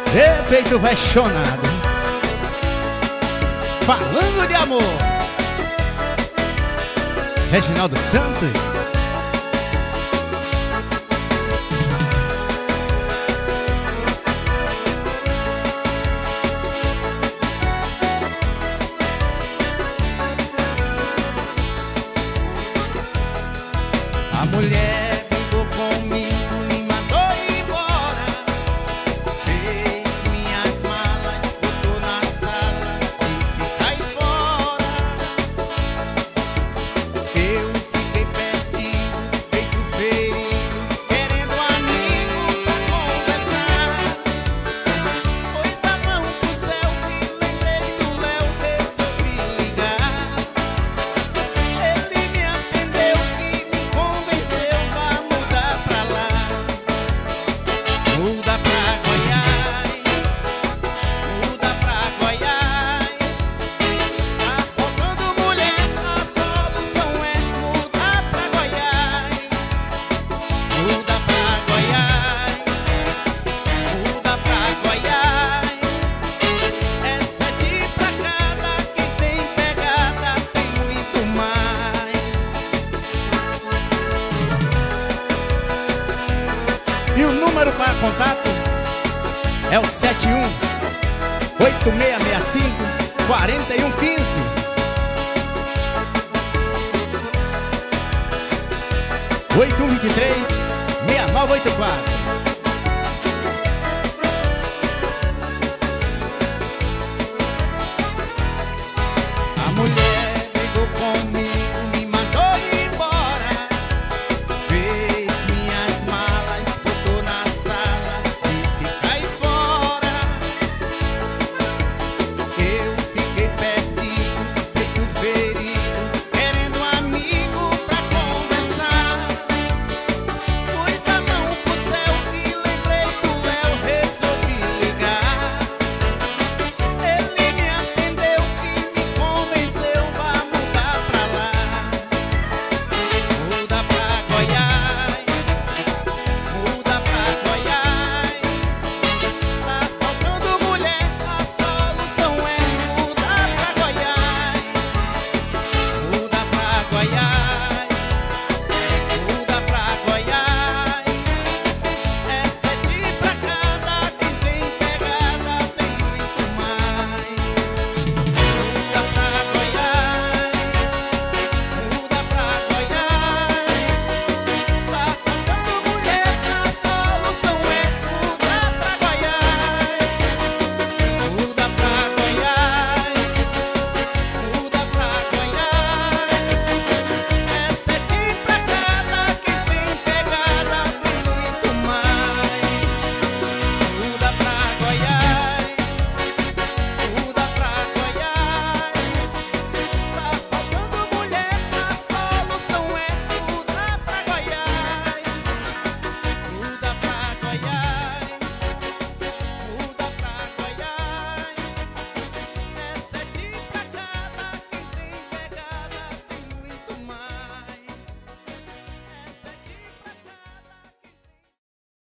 E peito apaixonado, falando de amor. Reginaldo Santos. A mulher brigou comigo, me mandou embora. Fez minhas malas, botou na sala, disse cai fora. Eu fiquei pertinho, feito feio, querendo um amigo pra conversar. Pôs a mão pro céu, me lembrei do Léo, resolvi ligar. Ele me atendeu e me convenceu a mudar pra lá. Muda pra Goiás, muda pra Goiás. Tá faltando mulher, a solução é mudar pra Goiás. Muda pra Goiás, muda pra Goiás. É 7 pra cada, quem tem pegada tem muito mais. E o número para contato é o 71 8665 4115. 8123 6984.